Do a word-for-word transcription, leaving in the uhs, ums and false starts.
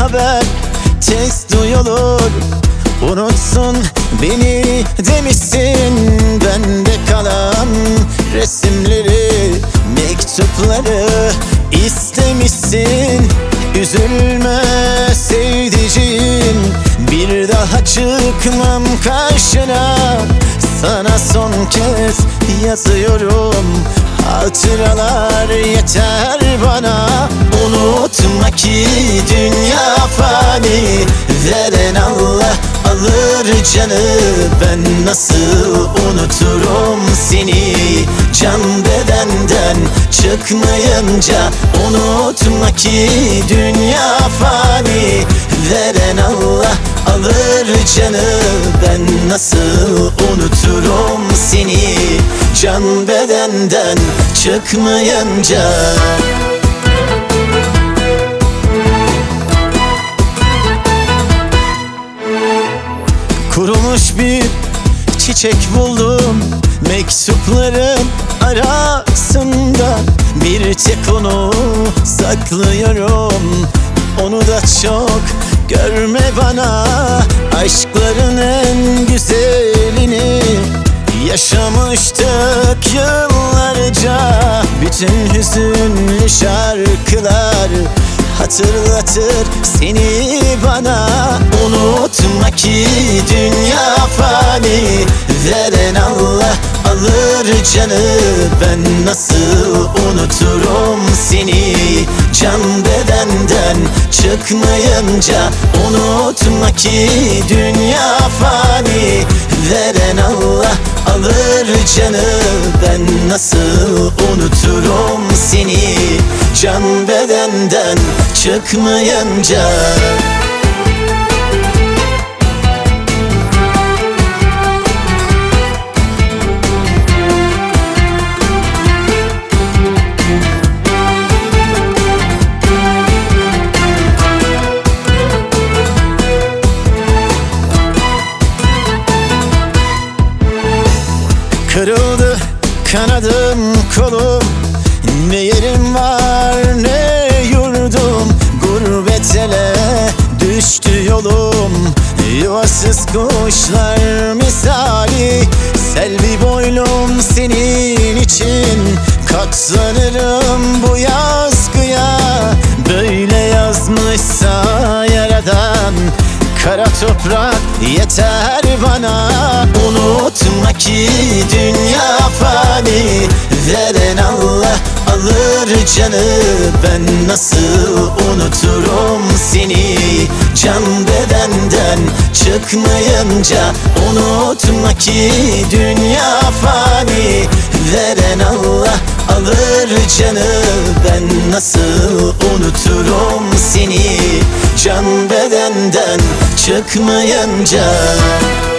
haber tez duyulur. Unutsun beni demişsin, bende kalan resimleri, mektupları istemişsin. Üzülme sevdiceğim, bir daha çıkmam karşına. Sana son kez yazıyorum, hatıralar yeter bana. Unutma ki dünya fani, veren Allah alır canı. Ben nasıl unuturum seni, can bedenden çıkmayınca. Unutma ki dünya fani, veren Allah alır canı. Ben nasıl unuturum seni, can bedenden çıkmayınca. Kurumuş bir çiçek buldum mektupların arasında. Bir tek onu saklıyorum, onu da çok görme bana. Aşkların en güzelini yaşamıştık yıllarca. Bütün hüzünlü şarkılar hatırlatır seni bana. Unutma ki dünya fani, veren Allah alır canı. Ben nasıl unuturum seni, can bedenden çıkmayınca. Unutma ki dünya fani, veren Allah alır canı. Ben nasıl unuturum seni, can bedenden çıkmayınca. Kırıldı kanadım kolum, ne yerim var ne yurdum. Gurbet ele düştü yolum, yuvasız kuşlar misali. Selvi boylum senin için, katlanırım bu yazgıya. Böyle yazmışsa yaradan, kara toprak yeter bana. Unutma ki dünya fani, veren Allah alır canı. Ben nasıl unuturum seni, can bedenden çıkmayınca. Unutma ki dünya fani, veren Allah alır canı. Ben nasıl unuturum seni, can bedenden çıkmayınca.